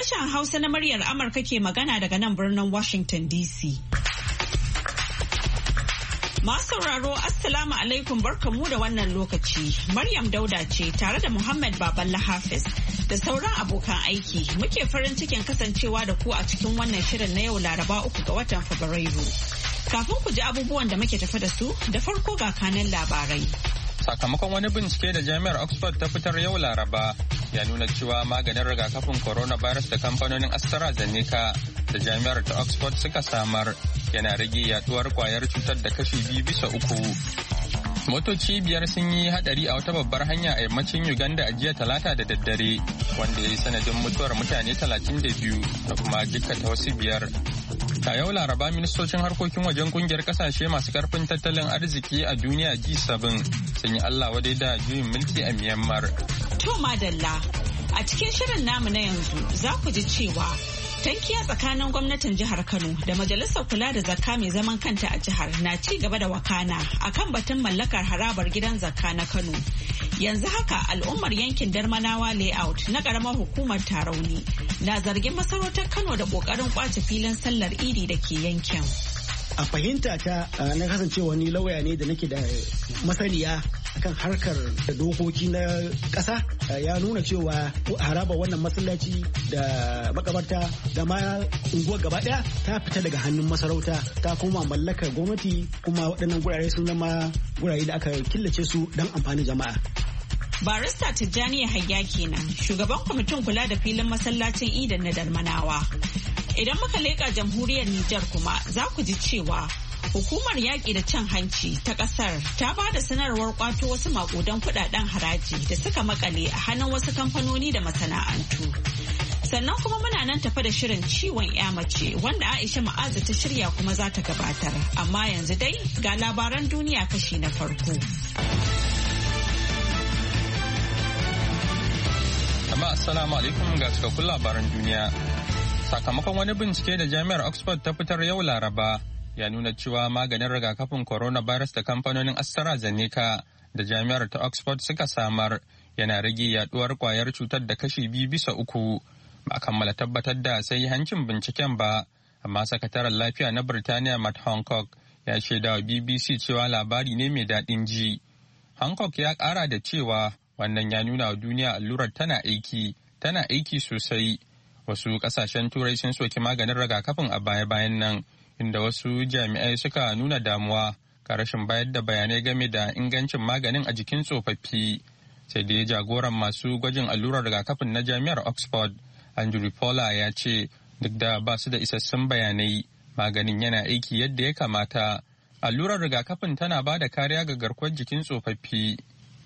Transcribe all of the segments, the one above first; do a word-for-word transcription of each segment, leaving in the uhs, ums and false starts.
Sashen Hausa na muryar Amurka ke magana daga nan birnin Washington D C. Masu sauraro Assalamu alaikum barkamu da wannan lokaci. Maryam Dauda ce tare da Muhammad Baballa Hafiz da sauran abokan aiki muke farin cikin kasancewa da ku a cikin wannan shirin na yau Laraba uku ga watan Fabrairu. Kafin ku ji abubuwan da muke tafi da su da farko ga kanan labarai. Sakamakon wani bincike da jami'ar Oxford ta fitar yau Laraba ya nuna cewa maganin rigakafin coronavirus da kamfanonin AstraZeneca da jami'ar ta Oxford suka samar yana rage yaduwar kwayar cutar da kashi biyu bisa uku. Motoci biyar sun yi hadari a wata babbar hanya a yammacin Uganda a jiya talata da daddare wanda ya yi sanadin mutuwar mutane talatin da biyu da kuma jikkata wasu biyar. A yau Laraba ministocin harkokin wajen kungiyar kasashe masu karfin tattalin arziki a duniya G seven sun yi Allah wadai da juyin mulki a Myanmar. To madalla, a cikin shirin namu na yanzu za ku ji cewa tankiya tsakanin gwamnatin jihar Kano da majalisar kula da zakka mai zaman kanta a jihar na ci gaba da wakana akan batun mallakar harabar gidan zakka na Kano. Yanzu haka al'ummar yankin Darmanawa layout na karamar hukumar Tarauni na zargin masarautar Kano da kokarin kwace filin sallar Idi da ke yankin. A fahimta ta na kasance wani lauya ne da nake da masaniya kan harkar da dokoki na ƙasa ya nuna cewa haraba wannan masallaci da makabarta da ma unguwar gaba ɗaya ta fita daga hannun masarauta ta koma mallakar gwamnati kuma waɗannan gurare sun zama gurare da aka killace su don amfanin jama'a. Barista Tijjani Yahaya kenan shugaban kwamitin kula da filin masallacin Idan na Darmanawa. Idan muka leƙa jamhuriyar Nijar kuma za ku ji cewa hukumar yaƙi da cin hanci ta ƙasar ta ba da sanarwar ƙwato wasu maƙudan kuɗaɗen haraji da suka makale a hannun wasu kamfanoni da masana'antu. Sannan kuma muna nan tafa da shirin ciwon ya mace wanda Aisha Ma'azu ta shirya kuma za ta gabatar. Amma yanzu dai ga labaran duniya kashi na farko. Amma assalamu alaikum ga cikakkun labaran duniya. Sakamakon wani bincike da jami'ar Oxford ta fitar yau Laraba ya nuna cewa maganin rigakafin coronavirus da kamfanonin AstraZeneca da jami'ar ta Oxford suka samar yana rage yaduwar kwayar cutar da kashi biyu bisa uku. Ba a kammala tabbatar da sai hancin binciken ba, amma sakataren lafiya na Birtaniya Matt Hancock ya shaida wa B B C cewa labari ne mai daɗin ji. Hancock ya ƙara da cewa wannan ya nuna wa duniya allurar tana aiki, tana aiki sosai. Wasu kasashen turai sun soki maganin rigakafin a baya-bayan nan, inda wasu jami'ai suka nuna damuwa ga rashin bayar da bayanai game da ingancin maganin a jikin tsofaffi. Sai dai jagoran masu gwajin allurar rigakafin na jami'ar Oxford, Andrew Paula ya ce duk da ba su da isassun bayanai, maganin yana aiki yadda ya kamata. Allurar rigakafin tana ba da kariya ga garkuwar jikin tsofaffi.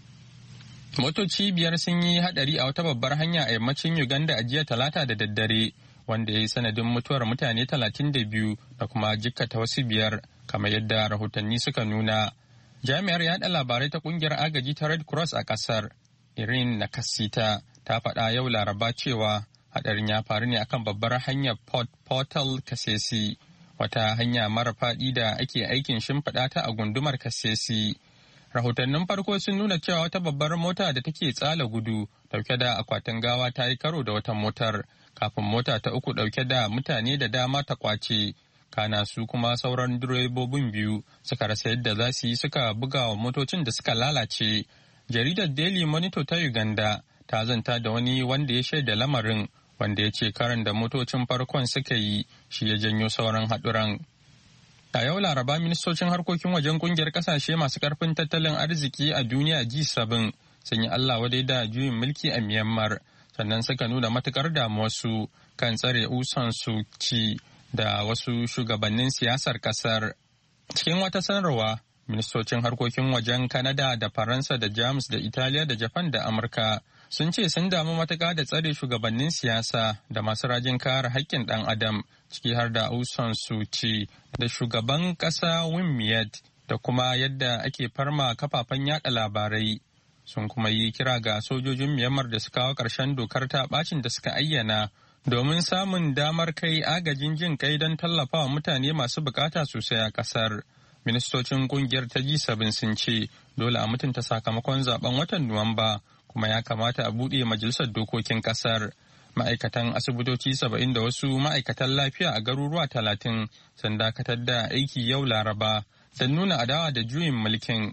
Motoci biyar sun yi hadari a wata babbar hanya a yammacin Uganda a jiya talata da daddare, wanda ya yi sanadin mutuwar mutane talatin da biyu da kuma jikkata wasu biyar, kamar yadda rahotanni suka nuna. Jami'ar yaɗa labarai ta kungiyar agaji ta Red Cross a ƙasar, Irene Nakasita, ta faɗa yau Laraba cewa hadarin ya faru ne akan babbar hanyar Port Portal Kasese, wata hanya mara faɗi da ake aikin shimfiɗa ta a gundumar Kasese. Rahotannin farko sun nuna cewa wata babbar mota da take tsala gudu dauke da akwatin gawa ta yi karo da wata motar kafin mota ta uku dauke da mutane da dama ta kwace. Kana su kuma sauran direbobin biyu suka rasa yadda za su yi suka buga wa motocin da suka lalace. Jaridar Daily Monitor ta Uganda ta zanta da wani wanda ya shaida lamarin, wanda ya ce karan da motocin farkon suka yi shi ya janyo sauran haɗuran. A yau Laraba ministocin harkokin wajen kungiyar kasashe masu karfin tattalin arziki a duniya G seven sun yi Allah wadai da juyin mulki a Myanmar, sannan suka nuna matukar damuwarsu kan tsare Aung San Suu Kyi da wasu shugabannin siyasar kasar. Cikin wata sanarwa, ministocin harkokin wajen Kanada da Faransa da Jamus da Italiya da Japan da Amurka sun ce sun damu matuƙa da tsare shugabannin siyasa da masu rajin kare haƙƙin ɗan adam, ciki har da Aung San Suu Kyi da shugaban ƙasa Win Myint, da kuma yadda ake farma kafafen yada labarai. Sun kuma yi kira ga sojojin Myanmar da su kawo ƙarshen dokar ta ɓacin da suka ayyana domin samun damar kai agajin jin kai don tallafawa mutane masu bukata sosai a ƙasar. Ministocin ƙungiyar ta G seven sun ce dole a mutunta sakamakon zaben watan Nuwamba, kuma ya kamata a buɗe majalisar dokokin ƙasar. Ma'aikatan asibitoci saba'in da wasu ma'aikatan lafiya a garuruwa talatin sun dakatar da aiki yau Laraba don nuna adawa da juyin mulkin.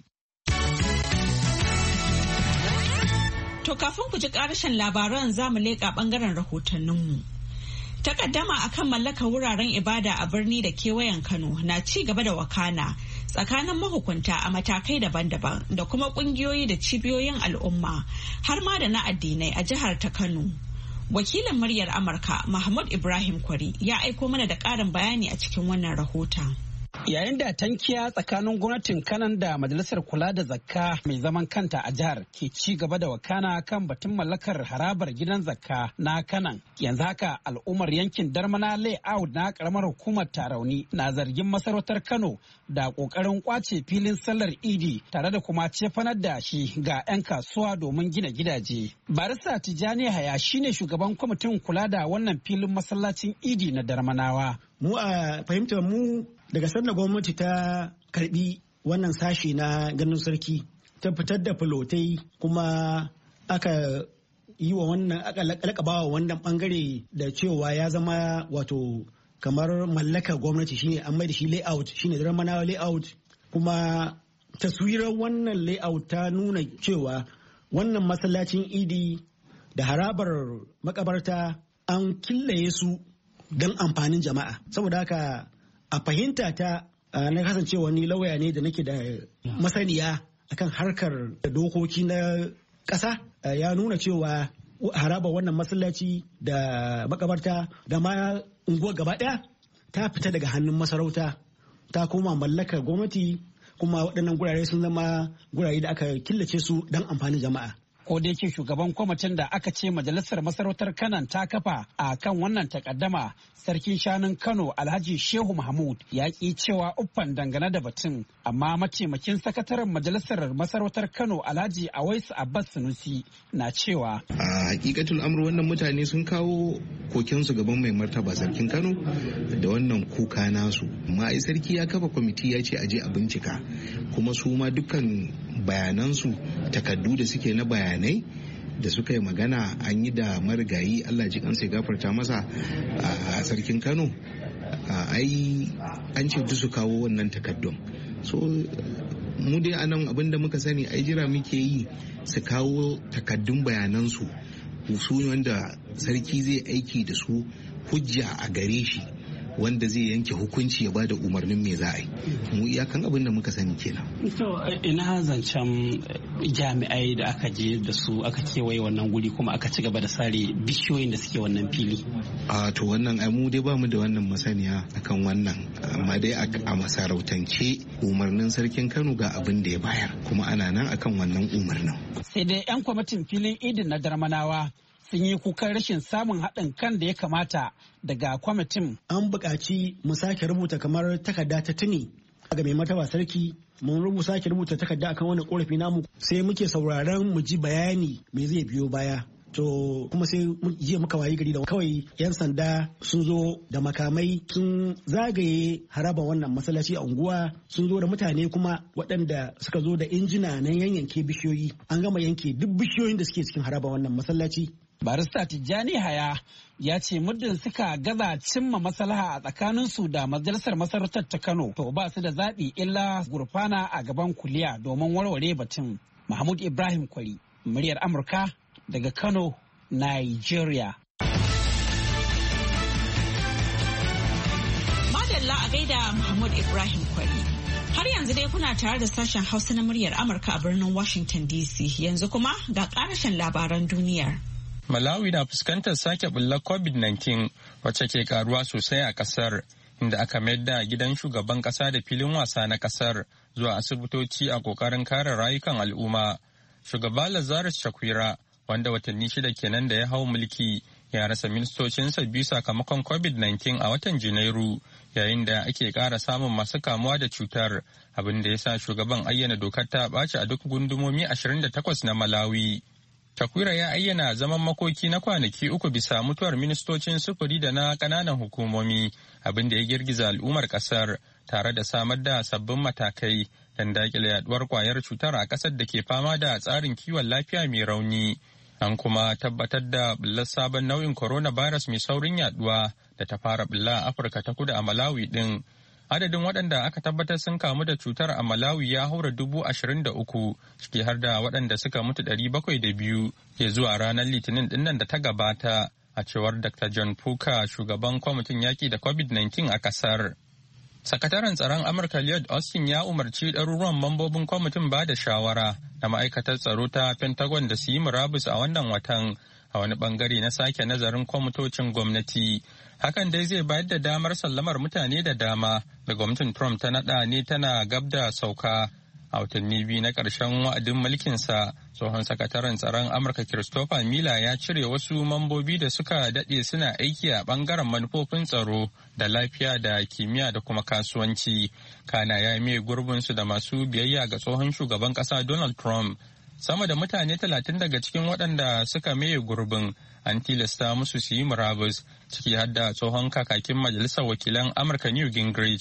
To kafin ku ji ƙarashin labaran za mu leƙa ɓangaren rahotanninmu. Takaddama akan mallakar wuraren ibada a birni da kewayen Kano na ci gaba da wakana tsakanin mahukunta a matakai daban-daban da kuma kungiyoyi da cibiyoyin al'umma har ma da na addinai a jihar ta Kano. Wakilin muryar Amurka Mahmud Ibrahim Kwari ya aiko mana da ƙarin bayani a cikin wannan rahoton. Yayin da tankiya tsakanin gwamnatin Kanan da Majalisar Kula da Zakka mai zaman kanta a jihar ke ci gaba da wakana kan batun mallakar harabar gidan zakka na Kanan. Yanzu haka al'ummar yankin Darmana Layout na karamar hukumar Tarauni na zargin masarautar Kano da kokarin kwace filin sallar Idi tare da kuma cefanar da shi ga 'yan kasuwa domin gina gidaje. Barista Tijjani Haya shine shugaban kwamitin kula da wannan filin masallacin Idi na Darmanawa. Mu a fahimtar mu daga sanda gwamnati ta karbi wannan sashi na ganin sarki ta fitar da filotai kuma aka yi wa wannan aka lakaba wa wannan bangare da cewa ya zama wato kamar mallaka gwamnati shine an mai da shi layout shine Darmanawa layout kuma taswirar wannan layout ta nuna cewa wannan masallacin Idi da harabar makabarta an killaye su don amfanin jama'a saboda haka a fahimta ta na kasancewa ni lauya ne da nake da masaniya akan harkar dokoki na ƙasa ya nuna cewa haraba wannan masallaci da makabarta da ma unguwar gaba ɗaya ta fita daga hannun masarauta ta koma mallakar gwamnati kuma waɗannan gurare sun zama gurare da aka killace su don amfanin jama'a. Ko da yake shugaban kwamitin da aka ce majalisar masarautar Kanan ta kafa a kan wannan takaddama sarkin shanun Kano Alhaji Shehu Mahmud ya ki cewa uffan dangane da batun amma mataimakin sakataren majalisar masarautar Kano Alhaji Awaisu Abbas Sunusi na cewa a hakikatul amru wannan mutane sun kawo kokensu gaban mai martaba sarkin Kano da wannan kuka nasu amma ai sarki ya kafa kwamiti ya ce a je a bincika kuma su ma dukkan bayanansu takaddu da suke na bayanai da suka yi magana an yi da marigayi Allah ji kansa ya gafarta masa a sarkin Kano ai an ce su kawo wannan takaddun so mu dai anan abinda muka sani ai jira muke yi su kawo takaddun bayanansu su wanda sarki zai aiki da su hujja a gare shi wanda zai yanke hukunci ya bada umarnin me za a yi mu iyakan abin da muka sani kenan. To ina zancen jami'ai da aka je da su aka kewaye wannan guri kuma aka ci gaba da sare bishiyoyin da suke wannan fili. A to wannan ai mu dai ba mu da wannan masaniya akan wannan amma dai a masarautance umarnin sarkin Kano ga abin da ya bayar kuma ana nan akan wannan umarnin. Sai dai 'yan kwamitin filin idin na Darmanawa sun yi kukan rashin samun haɗin kan da ya kamata daga kwamitin. An buƙaci mu sake rubuta kamar takarda ta tuni ga mai martaba sarki mun rubuta sake rubuta takarda akan wani korafi namu sai muke sauraron mu ji bayani me zai biyo baya. To kuma sai jiya muka wayi gari da kawai 'yan sanda sun zo da makamai sun zagaye haraba wannan masallaci a unguwa sun zo da mutane kuma waɗanda suka zo da injina na yanyanke bishiyoyi an gama yanke duk bishiyoyin da suke cikin haraba wannan masallaci. Barista Tijjani Haya ya ce muddin suka gaza cimma maslaha a tsakaninsu da majalisar masarautar ta Kano to ba su da zaɓi illa gurfana a gaban kuliya domin warware batun. Mahmud Ibrahim Kwari, muryar Amurka daga Kano, Nigeria. Madalla a gaida Mahmud Ibrahim Kwari. Har yanzu dai kuna tare da sashen Hausa na muryar Amurka a birnin Washington D C yanzu kuma ga ƙarashin labaran duniyar. Malawi na fuskantar sake bullar covid nineteen wacce ke karuwa sosai a kasar inda aka mayar da gidan shugaban kasa da filin wasa na kasar zuwa asibitoci a kokarin kare rayukan al'umma. Shugaba Lazarus Chakwera wanda watanni shida kenan da ya hau mulki ya rasa ministocinsa biyu sakamakon covid nineteen a watan Janairu yayin da ake kara samun masu kamuwa da cutar abin da ya sa shugaban ayyana dokar ta ɓaci a duk gundumomi ashirin da takwas na Malawi. Chakwera ya ayyana zaman makoki na kwanaki uku bisa mutuwar ministocin sufuri da na ƙananan hukumomi abin da ya girgiza al'ummar ƙasar tare da samar da sabbin matakai don daƙile yaduwar kwayar cutar a ƙasar da ke fama da tsarin kiwon lafiya mai rauni. An kuma tabbatar da bullar sabon nau'in coronavirus mai saurin yaduwa da ta fara bulla a Afirka ta kudu a Malawi din. Adadin waɗanda aka tabbatar sun kamu da cutar a Malawi ya haura dubu ashirin da uku, ciki har da waɗanda suka mutu ɗari bakwai da biyu ke zuwa ranar Litinin ɗinnan da ta gabata, a cewar Doctor John Puka, shugaban kwamitin yaƙi da covid nineteen a ƙasar. Sakataren tsaron Amurka Lloyd Austin ya umarci ɗaruruwan mambobin kwamitin ba da shawara na ma'aikatar tsaro ta Pentagon da su yi murabus a wannan watan a wani bangare na sake nazarin kwamitocin gwamnati. Hakan dai zai bayar da damar sallamar mutane da dama da gwamnatin Trump ta naɗa ne tana gab da sauka. A watanni biyu na ƙarshen wa'adin mulkinsa, tsohon sakataren tsaron Amurka Christopher Miller ya cire wasu mambobi da suka daɗe suna aiki a ɓangaren manufofin tsaro da lafiya da kimiyya da kuma kasuwanci. Kana ya mai gurbinsu da masu biyayya ga tsohon shugaban ƙasa Donald Trump. Sama da mutane talatin daga cikin waɗanda suka maye gurbin an tilasta musu su yi murabus, ciki har da tsohon kakakin Majalisar Wakilan Amurka Newt Gingrich.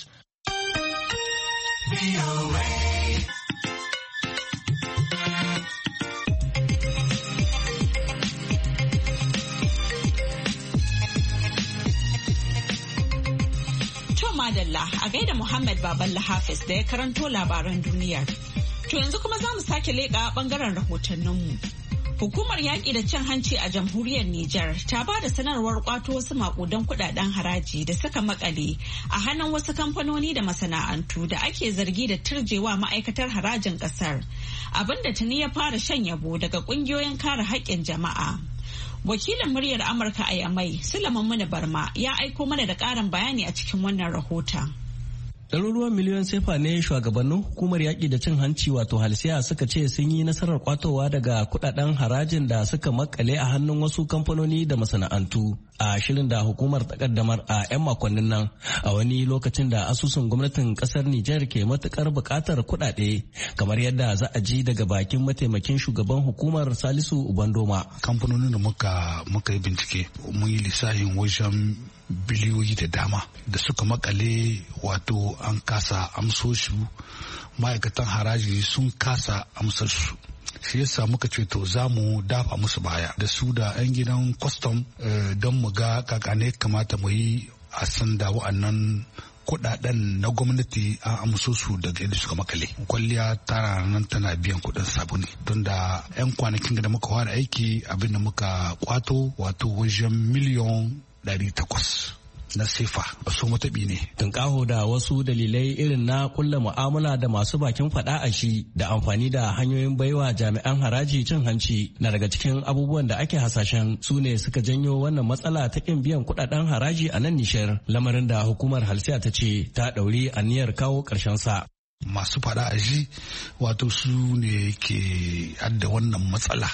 Madalla a gaida Muhammad Baballa Hafiz da ya karanto labaran duniyar. To yanzu kuma za mu sake leƙa ɓangaren rahotanninmu. Hukumar yaƙi da cin hanci a jamhuriyar Nijar ta ba da sanarwar ƙwato wasu maƙudan kuɗaɗen haraji da suka makale a hannun wasu kamfanoni da masana'antu da ake zargi da turjewa ma'aikatar harajin ƙasar, abinda tuni ya fara shan yabo daga ƙungiyoyin kare haƙƙin jama'a. Wakilin muryar Amurka a Yamai, Sulaiman Muni Barma, ya aiko mana da ƙarin bayani a cikin wannan rahoton. Ɗaruruwan miliyon sefa ne shugabannin hukumar yaƙi da cin hanci wato halsiya suka ce sun yi nasarar kwatowa daga kuɗaɗen harajin da suka makale a hannun wasu kamfanoni da masana'antu a shirin da hukumar ta kaddamar a 'yan makonnin nan a wani lokacin da asusun gwamnatin ƙasar Nijar ke matuƙar buƙatar kuɗaɗe, kamar yadda za a ji daga bakin mataimakin shugaban hukumar Salisu Ubandoma. Kamfanonin da muka muka yi bincike mun yi lissafin wajen biliyoyi da dama da suka makale, wato an kasa amso su, ma'aikatan haraji sun kasa amsar su. Shi yasa muka ce to za mu dafa musu baya da su da 'yan gidan kwastam don mu ga kakane kamata mu yi a sanda wa'annan kudaden na gwamnati an amso su daga yadda suka makale. Kwalliya tana nan tana biyan kudin sabuni don da 'yan kwanakin da muka fara aiki abin da muka kwato wato wajen miliyon ɗari takwas na sefa a so mataɓi ne. Tunƙaho da wasu dalilai irin na kulla mu'amala da masu bakin faɗa a shi da amfani da hanyoyin baiwa jami'an haraji cin hanci na daga cikin abubuwan da ake hasashen su ne suka janyo wannan matsala ta ƙin biyan kuɗaɗen haraji a nan Nishar, lamarin da hukumar halsiya ta ce ta ɗauri aniyar kawo ƙarshen sa. Masu faɗa a shi wato su ne ke adda wannan matsala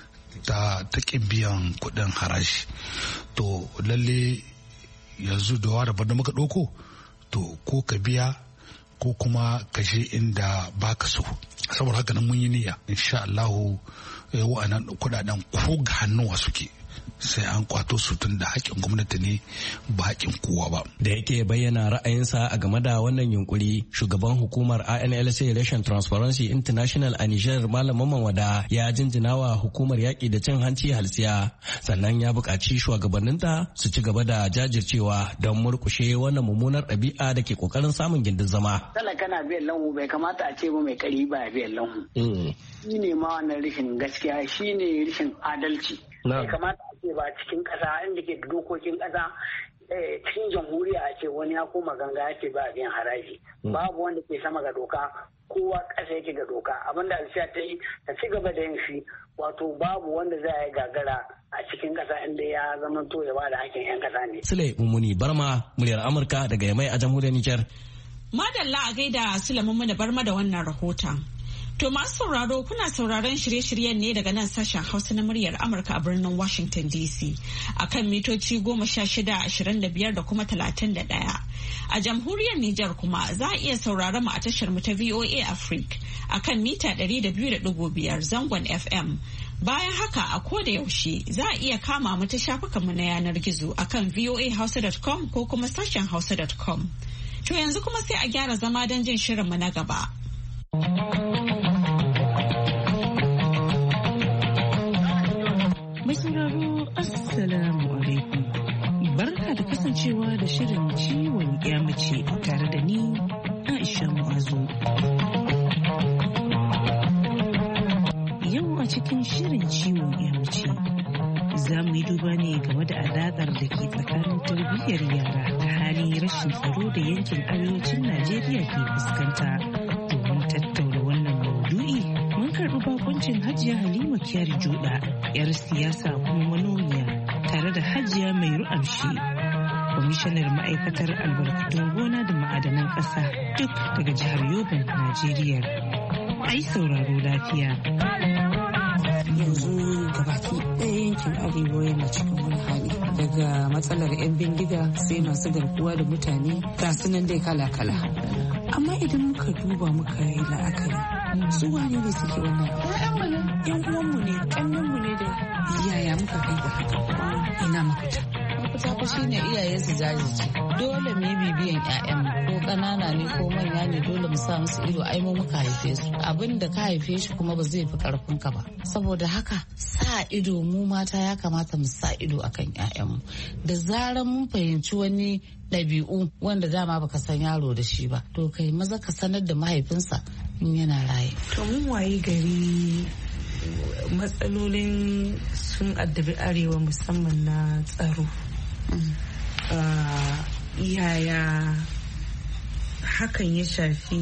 ta ta ƙin biyan kuɗin haraji. To lalle yanzu da wara da muka ɗauko to ko ka biya ko kuma ka je inda baka so, saboda haka nan mun yi niyya insha Allahu wa'annan kuɗaɗen ko ga hannuwa suke sai an kwato su tun da haƙƙin gwamnati ne ba haƙƙin kowa ba. Da yake bayyana ra'ayinsa a game da wannan yunkuri, shugaban hukumar A N L C Election Transparency International a Niger Malam Mamman Wada ya jinjina wa hukumar yaƙi da cin hanci halsiya, sannan ya buƙaci shugabanninta su ci gaba da jajircewa don murƙushe wannan mummunar ɗabi'a da ke ƙoƙarin samun gindin zama. Talaka na biyan lanhu bai kamata a ce ba mai ƙari ba biyan lanhu. Shi ne ma wannan rashin gaskiya, shi ne rashin adalci. Bai kamata a ce ba cikin ƙasa inda ke dokokin ƙasa cikin jamhuriya a ce wani ya koma ganga ya ce ba biyan haraji. Babu wanda ke sama ga doka, kowa ƙasa yake ga doka. Abinda alsiya ta yi ta ci gaba da yin shi, wato babu wanda za a yi gagara a cikin ƙasa inda ya zama to ya ba da hakkin 'yan ƙasa ne. Sule Mummuni Barma, muryar Amurka daga Yamai a jamhuriyar Nijar. Madalla a gaida Sule Mummuni Barma da wannan rahoton. To masu sauraro kuna sauraron shirye-shiryen ne daga nan sashen Hausa na muryar Amurka a birnin Washington D C a kan mitoci goma sha shida, ashirin da biyar da kuma talatin da ɗaya. A jamhuriyar Nijar kuma za a iya sauraron mu a tashar mu ta V O A Africa a kan mita ɗari da biyu da ɗigo biyar zangon F M. Bayan haka a koda yaushe za a iya kama mu ta shafukanmu na yanar gizo a kan v o a hausa dot com ko kuma sashen hausa dot com. To yanzu kuma sai a gyara zama don jin shirinmu na gaba. Mai sauraro Assalamu alaikum. Barka da kasancewa da shirin ciwon mace tare da ni Aisha Mu'azu. Yau a cikin shirin ciwon mace za mu yi duba ne game da alaƙar da ke tsakanin tarbiyyar yara da halin rashin tsaro da yankin arewacin Najeriya ke fuskanta. Domin tattauna wannan maudu'i mun karɓi bakuncin Hajiya Halima Kyari Joda, 'yar siyasa kuma manomiya, tare da Hajiya Mai Ru'amshi, kwamishinar ma'aikatar albarkatun gona da ma'adanan ƙasa, duk daga jihar Yobe, Najeriya. Ai sauraro lafiya. Yanzu gabaki ɗaya yankin arewa yana cikin wani hali, daga matsalar 'yan bindiga sai masu garkuwa da mutane ga sunan dai kala-kala. Amma idan muka duba muka yi la'akari, su wane ne suke wannan? Yan uwanmu ne, ƙannenmu ne da yaya muka kai ga haka? Ina mafita. Mafita fa shine iyaye su jajirce. Dole mu yi bibiyan 'ya'yanmu, ko ƙanana ne ko manya ne, dole mu sa musu ido. Ai mu muka haife su, abin da ka haife shi kuma ba zai fi karfin ka ba. Saboda haka sa ido, mu mata ya kamata mu sa ido akan 'ya'yanmu. Da zarar mun fahimci wani ɗabi'u wanda dama baka san yaro da shi ba, to kai maza ka sanar da mahaifinsa in yana raye. To mun waye gari matsalolin sun addabi arewa, musamman na tsaro. Yaya hakan ya shafi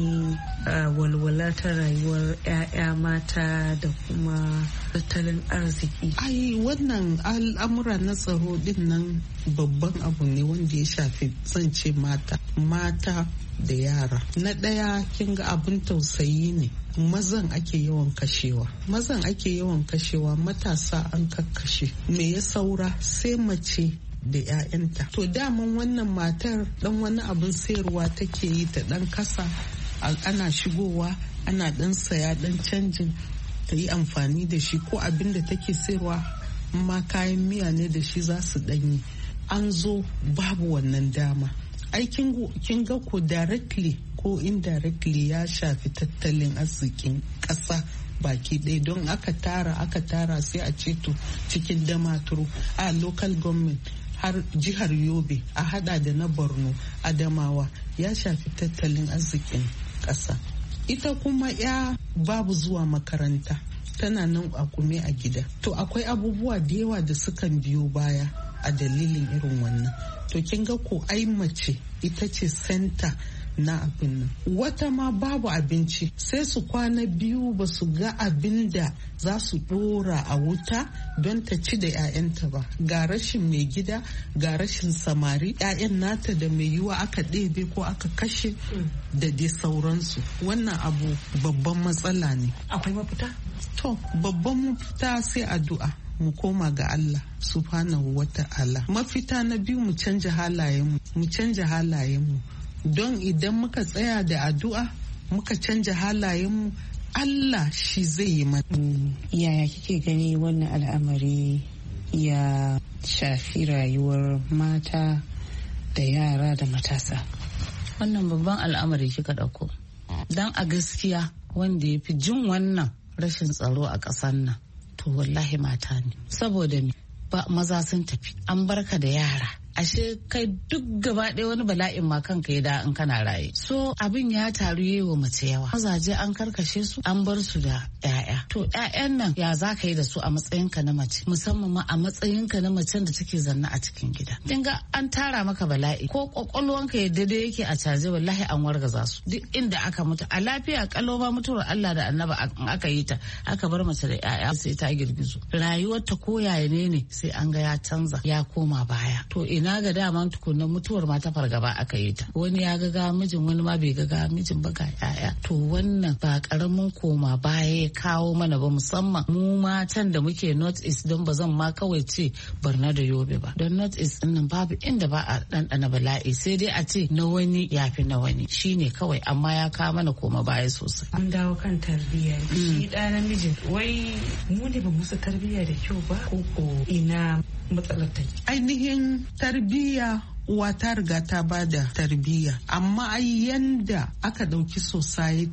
walwala ta rayuwar 'ya'ya mata da kuma tattalin arziki? Ai, wannan al'amura na tsaro din nan babban abu ne wanda ya shafi zance mata mata da yara. Na ɗaya, kin ga abin tausayi ne, mazan ake yawan kashewa mazan ake yawan kashewa matasa an kakkashe. Me ya saura? Sai mace da 'ya'yanta. To daman wannan matar dan wani abin sayarwa take yi ta dan kasa, ana shigowa ana dan saya dan canjin ta yi amfani da shi, ko abin da take sayarwa ma kayan miya ne da shi za su danyi. An zo babu wannan dama. Ai kin ga ko directly ko indirectly ya shafi tattalin arzikin ƙasa baki ɗaya, don aka tara aka tara sai a ceto cikin damaturu a local government har jihar Yobe a hada da na Borno, Adamawa, ya shafi tattalin arzikin ƙasa. Ita kuma ya babu zuwa makaranta, tana nan a kume a gida. To akwai abubuwa da yawa da sukan biyo baya a dalilin irin wannan. To kin ga ko ai mace ita ce center na abin nan. Wata ma babu abinci, sai su kwana biyu ba su ga abin da za su dora a wuta don ta ci da 'ya'yanta ba. Ga rashin mai gida, ga rashin samari, 'ya'yan nata da mai yiwa aka ɗebe ko aka kashe da dai sauransu. Wannan abu babban matsala ne. Akwai mafita? To babban mafita sai addu'a. Mu koma ga Allah subhanahu wa ta'ala. Mafita na biyu, mu canja halayenmu mu canja halayenmu don idan muka tsaya da addu'a muka canja halayenmu, Allah shi zai yi mana. Yaya kike gani wannan al'amari ya shafi rayuwar mata da yara da matasa? Wannan babban al'amari kika ɗauko, don a gaskiya wanda ya fi jin wannan rashin tsaro a ƙasar nan, to wallahi mata ne. Saboda ba maza sun tafi, an barka da yara, ashe kai duk gaba ɗaya wani bala'in ma kanka ya da in kana raye. So abin ya taru yayi wa mace yawa, mazaje an karkashe su, an bar su da 'ya'ya. To 'ya'yan nan ya za ka yi da su a matsayinka na mace, musamman ma a matsayinka na macen da take zanna a cikin gida. Dinga an tara maka bala'i, ko kwakwalwanka ya daidai yake a caje, wallahi an wargaza su. Duk inda aka mutu a lafiya kalau ba, mutuwar Allah da annaba aka yi ta, aka bar mace da 'ya'ya sai ta girgizo. Rayuwarta ko yaya ne ne sai an ga ya canza, ya koma baya. To ina ga daman tukunan mutuwar ma ta fargaba aka yi ta, wani ya ga mijin, wani ma bai ga mijin ba, ga 'ya'ya. To wannan ba karamin koma baya ya kawo mana ba, musamman mu matan da muke North East, don ba zan ma kawai ce Borno da Yobe ba, don North East din nan babu inda ba a ɗanɗana bala'i, sai dai a ce na wani ya fi na wani, shine kawai, amma ya kawo mana koma baya sosai. An dawo kan tarbiyya, shi ɗa namijin wai mu ne ba musu tarbiyya da kyau ba, ko ko ina matsalar ta? Ainihin tarbiyya, uwa ta riga ta bada tarbiyya, amma ai yanda aka ɗauki society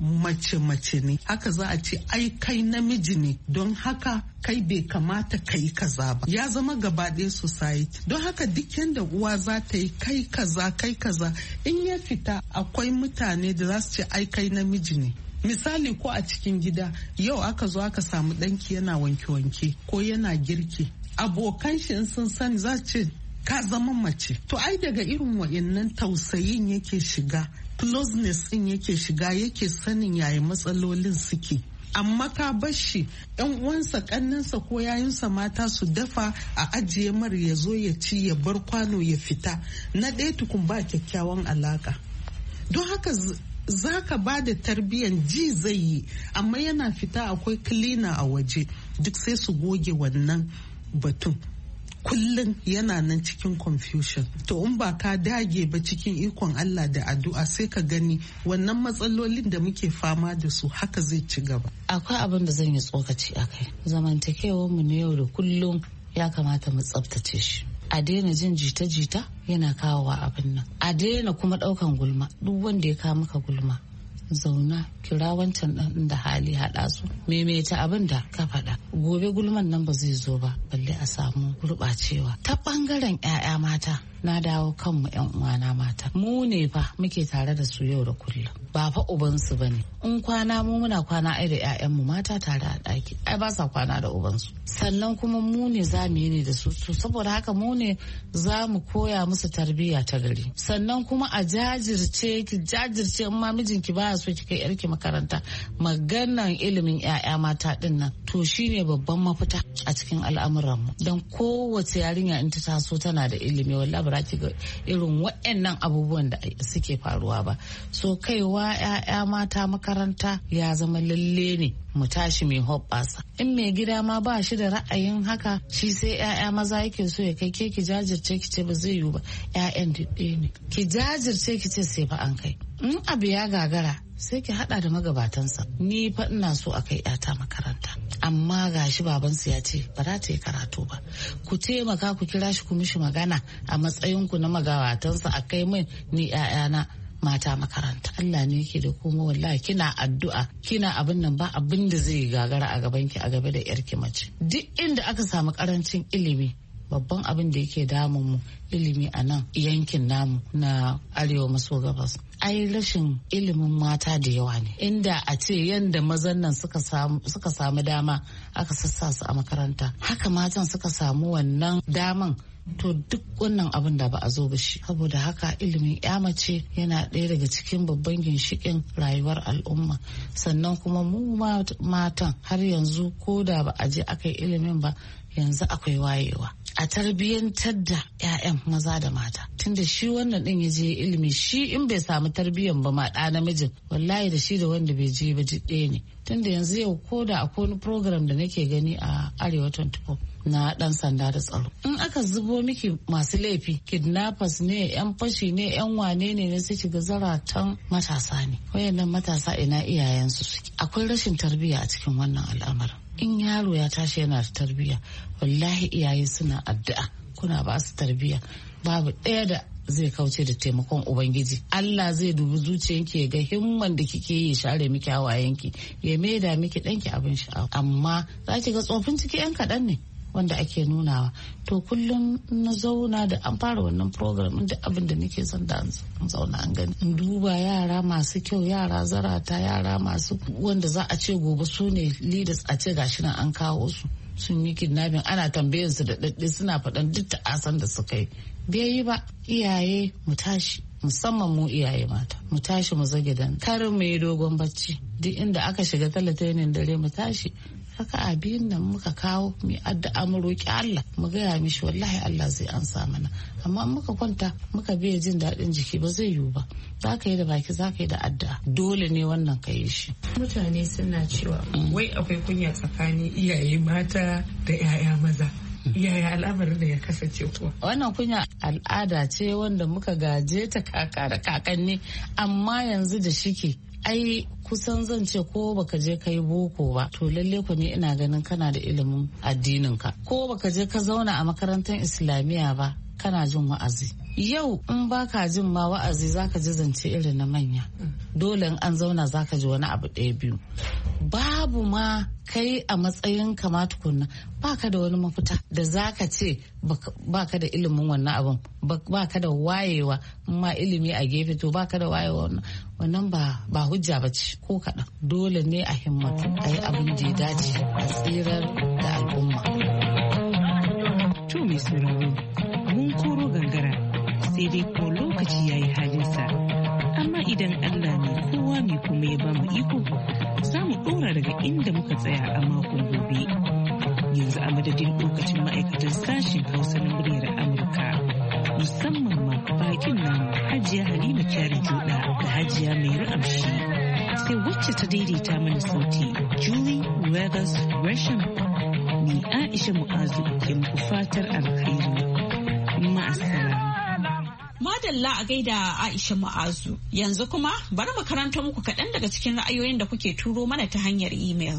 mace mace ne, haka za a ce ai kai namiji ne don haka kai bai kamata kai kaza ba. Ya zama gaba ɗaya society. Don haka duk yanda uwa za ta yi kai kaza kai kaza, in ya fita akwai mutane da za su ce ai kai namiji ne. Misali ko a cikin gida yau aka zo aka samu ɗanki yana wanke-wanke ko yana girki, abokan shi sun sani za su ce ka zama mace. To ai daga irin wa'innan tausayin yake shiga, closeness din yake shiga, yake sanin yaya matsalolin suke. Amma ka bar shi yan uwansa kannansa ko yayinsa mata su dafa a ajiye mar ya zo ya ci ya bar kwano ya fita, na ɗaya tukun ba kyakkyawan alaka. Don haka za ka ba da tarbiyyan ji zai yi, amma yana fita akwai cleaner a waje, duk sai su goge wannan batun. Kullum yana nan cikin confusion. To in ba ka dage ba cikin ikon Allah da addu'a sai ka gani wannan matsalolin da muke fama da su haka zai ci gaba. Akwai abin da zan yi tsokaci a kai. Zamantakewar mu na yau da kullum ya kamata mu tsaftace shi. A daina jin jita-jita yana kawowa abin nan. A daina kuma ɗaukan gulma. Duk wanda ya kawo maka gulma, zauna kira wancan ɗan da hali haɗa su maimaita abin da ka faɗa. Gobe gulman nan ba zai zo ba, balle a samu gurɓacewa. Ta ɓangaren 'ya'ya mata, na dawo kanmu 'yan uwana mata, mu ne fa muke tare da su yau da kullum, ba fa ubansu ba ne. In kwana mu muna kwana ai da 'ya'yanmu mata tare a ɗaki, ai ba sa kwana da ubansu. Sannan kuma mu ne za mu yi ne da su, saboda haka mu ne za mu koya musu tarbiyya ta gari. Sannan kuma a jajirce ki jajirce in ma mijinki baya so ki kai yarki makaranta, maganan ilimin 'ya'ya mata din nan to shine babban mafita a cikin al'amuran mu. Dan kowace yarinya in ta taso tana da ilimi, wallahi ba ki ga irin waɗannan abubuwan da suke faruwa ba. So kaiwa 'ya'ya mata makaranta ya zama lalle ne mu tashi mai hoɓɓasa. In mai gida ma ba shi da ra'ayin haka, shi sai 'ya'ya maza yake so ya kai, ke ki jajirce ki ce ba zai yiwu ba, 'ya'yan ɗaya ne. Ki jajirce ki ce sai fa an kai. In abu ya gagara sai ki hada da magabatansa. Ni fa ina so a kai 'yata makaranta, amma gashi babansu ya ce ba za ta yi karatu ba. Ku taimaka ku kira shi ku mishi magana a matsayinku na magabatansa a kai min ni 'ya'yana mata makaranta. Allah ne yake da kuma wallahi kina addu'a kina abin nan ba abin da zai gagara a gaban ki a gaba da yarki mace. Duk inda aka samu karancin ilimi, babban abin da yake damun mu ilimi a nan yankin namu na arewa maso gabas. Ai rashin ilimin mata da yawa ne. Inda a ce yanda mazan nan suka samu suka samu dama aka sassa su a makaranta, haka matan suka samu wannan daman, to duk wannan abin da ba a zo ba shi. Saboda haka ilimin ya mace yana ɗaya daga cikin babban ginshiƙin rayuwar al'umma. Sannan kuma mu matan har yanzu ko da ba a je aka yi ilimin ba, yanzu akwai wayewa a tarbiyyantar da 'ya'yan maza da mata. Tunda shi wannan din ya je ilimi, shi in bai samu tarbiyyan ba ma ɗa namijin, wallahi da shi da wanda bai je ba ɗaya ne. Tunda yanzu yau ko da akwai wani program da nake gani a Arewa twenty-four na dan sanda da tsaro, in aka zubo miki masu laifi, kidnappers ne, yan fashi ne, yan wane ne, ne sai kiga zaratan matasa ne. Wayannan matasa ina iyayensu suke? Akwai rashin tarbiyya a cikin wannan al'amarin. In yaro ya tashi yana da tarbiyya, wallahi iyaye suna addu'a kuna ba su tarbiyya, babu ɗaya da zai kauce da taimakon ubangiji. Allah zai dubi zuciyanki ya ga himman da kike yi, share miki hawayenki, ya maida miki ɗanki abin sha'awa. Amma za ki ga tsofin ciki yan kaɗan ne wanda ake nunawa. To kullum na zauna da an fara wannan program, da abin da nake son da an zauna an gani, in duba yara masu kyau, yara zarata, yara masu wanda za a ce gobe su ne leaders, a ce gashi nan an kawo su sun yi kidnapping, ana tambayar su da daddi suna faɗan duk ta'asan da suka yi. Bai yi ba. Iyaye mu tashi, musamman mu iyaye mata, mu tashi mu zage dan kar mu yi dogon bacci. Duk inda aka shiga talatainin dare mu tashi, haka a biyun nan muka kawo mu addu'a mu roki Allah, mu gaya mishi wallahi Allah zai ansa mana. Amma muka kwanta muka biya jin daɗin jiki ba zai yiwu ba. Za ka yi da baki, za ka yi da addu'a, dole ne wannan ka yi shi. Mutane suna cewa wai akwai kunya tsakanin iyaye mata da 'ya'ya maza. Yaya al'amarin da ya kasance kuwa? Wannan kunya al'ada ce wanda muka gaje ta kaka da kakanni, amma yanzu da shike ai kusan zan ce ko baka je kai boko ba, to lalle ku ne ina ganin kana da ilimin addinin ka. Ko baka je ka zauna a makarantar islamiyya ba, kana jin wa'azi. Yau in baka jin ma wa'azi zaka ji zance irin na manya. Dole in an zauna zaka ji wani abu ɗaya biyu. Babu ma kai a matsayin kama tukunna baka da wani mafita da zaka ce baka da ilimin wannan abun, baka da wayewa, ma ilimi a gefe to baka da wayewa wannan ba ba hujja bace ko kaɗan. Dole ne a himmatu a yi abin da ya dace a tsirar da al'umma. To mai sauraro mun koro gangara sai dai ko lokaci yayi halinsa, amma idan Allah ne kowa mai kuma ya bamu iko za mu ɗora daga inda muka tsaya a makon gobe. Yanzu a madadin lokacin ma'aikatan sashen Hausa na muryar Amurka, musamman ma bakin namu Hajiya Halima Kyari Joda da Hajiya Mai Amshi, sai wacce ta daidaita mana sauti Julie Weathers Gresham. Ni Aisha Mu'azu ke muku fatar alkhairi. Ma'assalam. Madalla a gaida Aisha Mu'azu. Yanzu kuma bari mu karanta muku kaɗan daga cikin ra'ayoyin da kuke turo mana ta hanyar imel.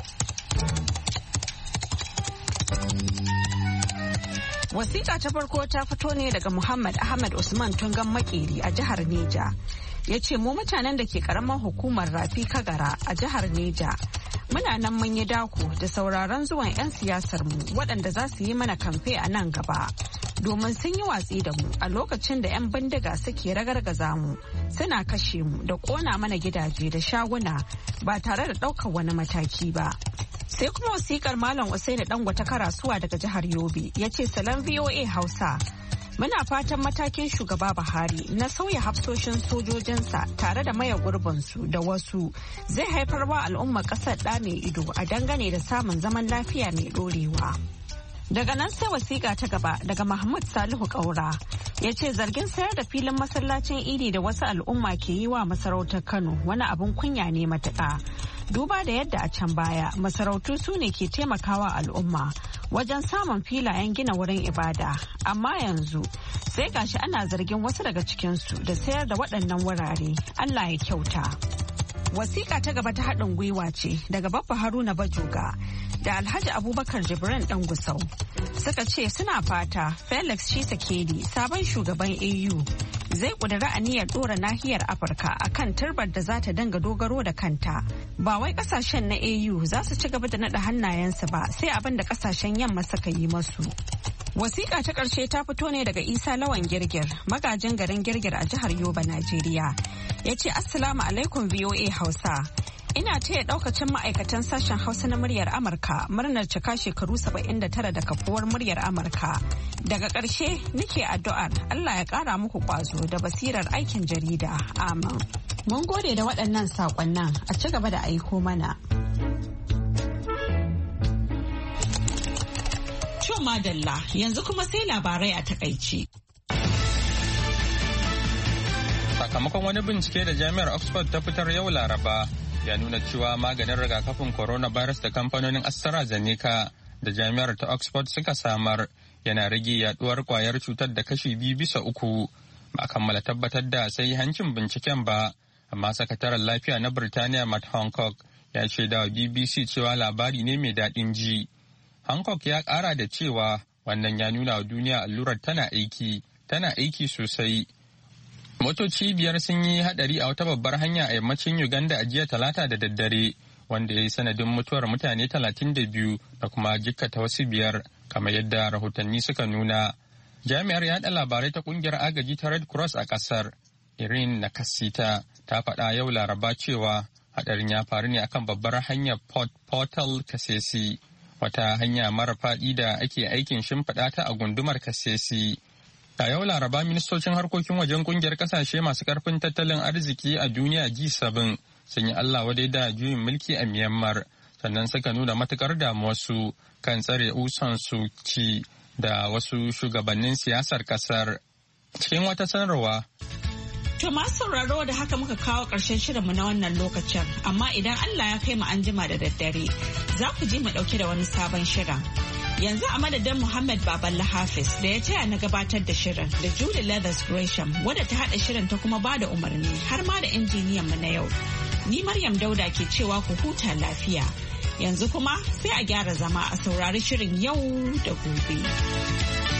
Wasiƙa ta farko ta fito ne daga Muhammad Ahmad Usman Tungan Makeri a jihar Neja. Ya ce mu mutanen da ke karamar hukumar Rafi Kagara a jihar Neja. Muna nan mun yi dako da sauraron zuwan 'yan siyasar mu waɗanda za su yi mana kamfe a nan gaba. Domin sun yi watsi da mu a lokacin da 'yan bindiga suke ragargaza mu, suna kashe mu da ƙona mana gidaje da shaguna ba tare da ɗaukar wani mataki ba. Sai kuma wasikar Malam Usaini Dangwata Karasuwa daga jihar Yobe ya ce salam V O A Hausa. Muna fatan matakin shugaba Buhari na sauya hafsoshin sojojinsa tare da maye gurbinsu da wasu zai haifar wa al'ummar ƙasar ɗa mai ido a dangane da samun zaman lafiya mai ɗorewa. Daga nan sai wasiƙa ta gaba daga Mahmud Salihu Kaura ya ce zargin sayar da filin masallacin idi da wasu al'umma ke yi wa masarautar Kano wani abin kunya ne matuƙa. Duba da yadda a can baya masarautu su ne ke taimakawa al'umma wajen samun filayen gina wurin ibada, amma yanzu sai gashi ana zargin wasu daga cikinsu da sayar da waɗannan wurare. Allah ya kyauta. Wasiƙa ta gaba ta haɗin gwiwa ce daga Baffa Haruna Bajoga da Alhaji Abubakar Jibrin ɗan Gusau. Suka ce suna fata Felix Tshisekedi sabon shugaban A U zai ƙudiri aniyar ɗora nahiyar Afirka akan turbar da za ta dinga dogaro da kanta. Ba wai ƙasashen na A U za su ci gaba da naɗa hannayensu ba sai abin da ƙasashen yamma suka yi masu. Wasiƙa ta ƙarshe ta fito ne daga Isa Lawan Girgir, magajin garin Girgir a jihar Yoba, Najeriya. Ya ce Assalamu alaikum V O A Hausa. Ina taya ɗaukacin ma'aikatan sashen Hausa na muryar Amurka murnar cika shekaru saba'in da tara da kafuwar muryar Amurka. Daga ƙarshe nake addu'ar Allah ya ƙara muku ƙwazo da basirar aikin jarida. Amin. Mun gode da waɗannan saƙonnan, a ci gaba da aiko mana. To madalla, yanzu kuma sai labarai a takaice. Sakamakon wani bincike da jami'ar Oxford ta fitar yau Laraba ya nuna cewa maganin rigakafin coronavirus da kamfanonin AstraZeneca da jami'ar ta Oxford suka samar yana rage yaduwar kwayar cutar da kashi biyu bisa uku. Ba a kammala tabbatar da sai hancin binciken ba, amma sakataren lafiya na Birtaniya Matt Hancock ya ce da B B C cewa labari ne mai daɗin ji. Hancock ya ƙara da cewa wannan ya nuna wa duniya allurar tana aiki, tana aiki sosai. Motoci biyar sun yi hadari a wata babbar hanya a yammacin Uganda a jiya talata da daddare, wanda ya yi sanadin mutuwar mutane talatin da biyu da kuma jikkata wasu biyar, kamar yadda rahotanni suka nuna. Jami'ar yaɗa labarai ta kungiyar agaji ta Red Cross a ƙasar, Irene Nakasita, ta faɗa yau Laraba cewa hadarin ya faru ne akan babbar hanyar Port Portal Kasese, wata hanya mara faɗi da ake aikin shimfiɗa ta a gundumar Kasese. A yau Laraba ministocin harkokin wajen kungiyar kasashe masu karfin tattalin arziki a duniya G seven sun yi Allah wadai da juyin mulki a Myanmar, sannan suka nuna matukar damuwarsu kan tsare Aung San Suu Kyi da wasu shugabannin siyasar kasar. Cikin wata sanarwa. To masu sauraro da haka muka kawo ƙarshen shirinmu na wannan lokacin, amma idan Allah ya kai mu an jima da daddare za ku ji mu ɗauke da wani sabon shirin. Yanzu a madadin Muhammad Baballa Hafiz da ya taya na gabatar da shirin da Julie Leathers Gresham wadda ta haɗa shirin ta kuma bada umarni har ma da injiniyan mu na yau. Ni Maryam Dauda ke cewa ku huta lafiya. Yanzu kuma sai a gyara zama a saurari shirin yau da gobe.